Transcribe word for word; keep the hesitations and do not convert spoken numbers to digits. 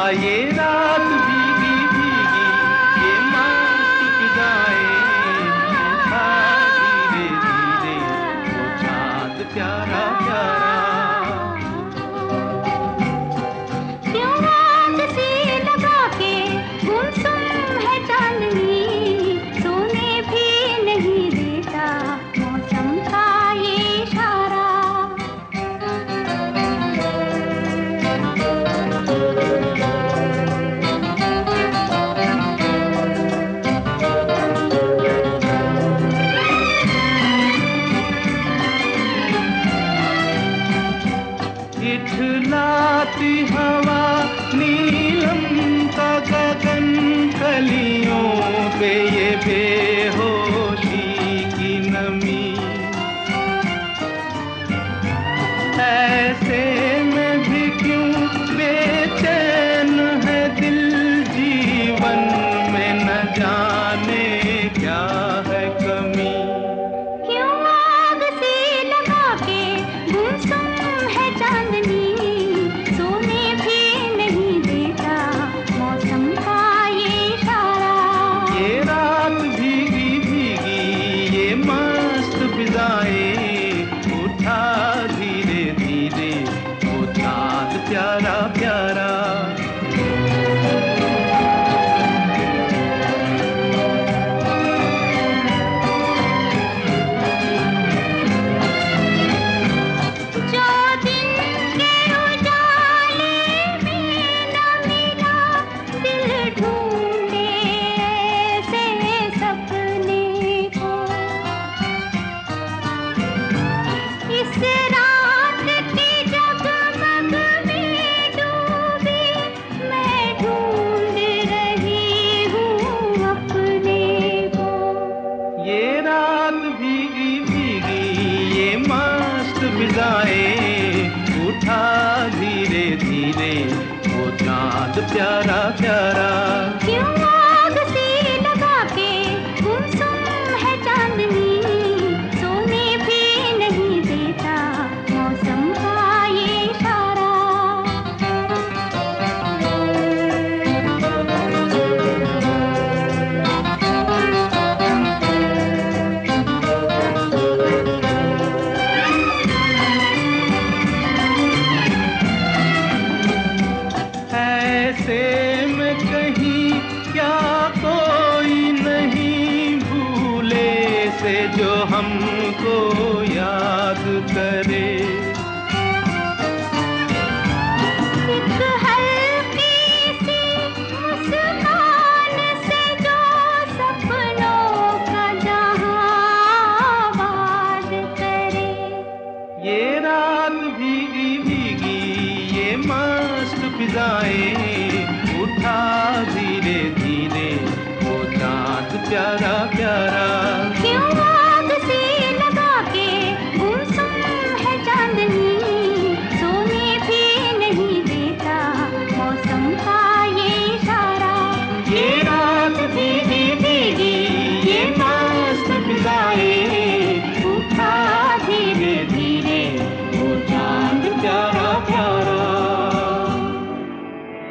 ये रात भीगी भीगी ये मस्त फिजाएं, उठा धीरे धीरे वो चाँद प्यारा प्यारा। क्यों आग सी लगा के गुमसुम है चांदनी, सोने भी नहीं देता मौसम का ये इशारा। इठलाती हवा नीलम का गगन, कलियों पे ये बेहोशी की नमी। ऐसे में भी क्यों बेचैन है दिल, जीवन में न जाने क्या है कमी। क्यों आग सी लगा के गुमसुम है चांदनी, सोने भी नहीं देता मौसम का ये इशारा। ये रात भीगी भीगी ये मस्त फिजाएं, उठा धीरे धीरे वो चाँद प्यारा प्यारा। जो दिन के उजाले में न मिला, दिल ढूंढे ऐसे सपने को। इस रात की जगमग में डूबी मैं ढूंढ रही हूँ अपने को। ये रात भीगी भीगी ये मस्त फिजाएं, उठा धीरे धीरे वो चाँद प्यारा प्यारा। क्यों आग सी लगा के गुमसुम है चांदनी, सोने भी नहीं देता मौसम का ये इशारा। ऐसे